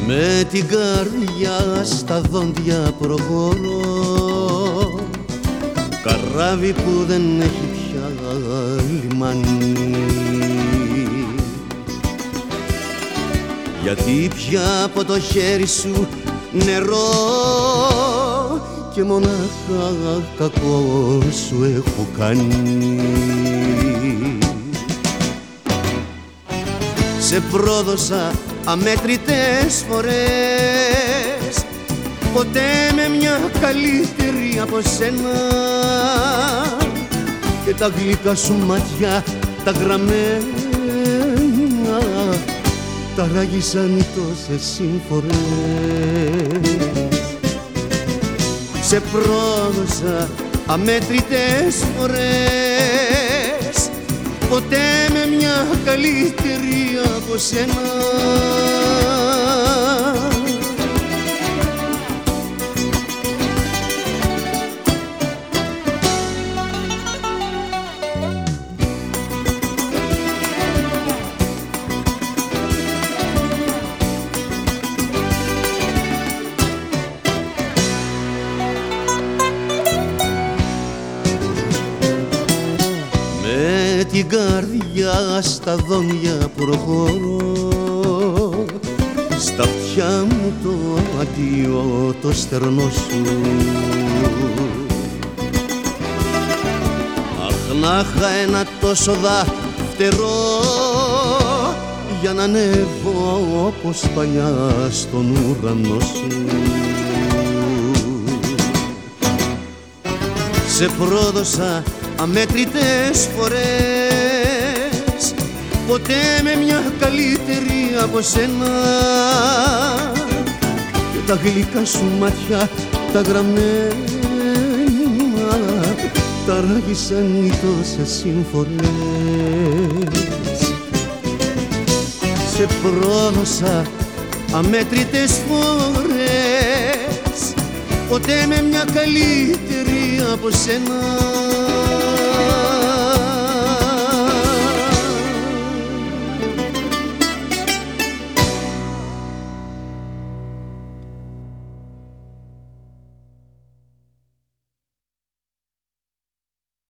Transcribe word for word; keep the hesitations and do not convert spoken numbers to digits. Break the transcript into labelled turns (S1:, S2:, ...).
S1: Με την καρδιά στα δόντια προχωρώ, καράβι που δεν έχει πια λιμάνι, γιατί πια από το χέρι σου νερό και μονάχα κακό σου έχω κάνει. Σε πρόδωσα αμέτρητες φορές, ποτέ με μια καλύτερη από σένα, και τα γλυκά σου μάτια τα γραμμένα τα ράγισαν τόσες συμφορές. Σε πρόδωσα αμέτρητες φορές, ποτέ με μια καλύτερη από σένα. Με την καρδιά στα δόντια προχωρώ, στα αυτιά μου το αντίο το στερνό σου. Αχ, να είχα ένα τόσο δαχτερό για να ανέβω όπως παλιά στον ουρανό σου. Σε πρόδωσα αμέτρητες φορές, ποτέ με μια καλύτερη από σένα, και τα γλυκά σου μάτια τα γραμμένα τα ράγισαν οι τόσες συμφορές. Σε πρόδωσα αμέτρητες φορές, ποτέ με μια καλύτερη από σένα.